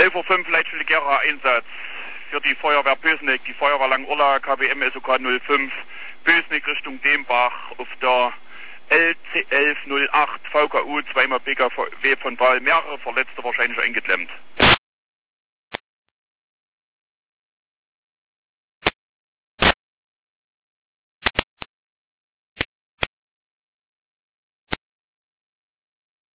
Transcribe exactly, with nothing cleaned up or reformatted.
elf Uhr fünf Leitstelle-Gera Einsatz für die Feuerwehr Bösnick, die Feuerwehr Langurla, K B M S O K null fünf, Bösnick Richtung Dembach auf der L C elf null acht V K U, zweimal B K W von Wahl, mehrere Verletzte wahrscheinlich eingeklemmt.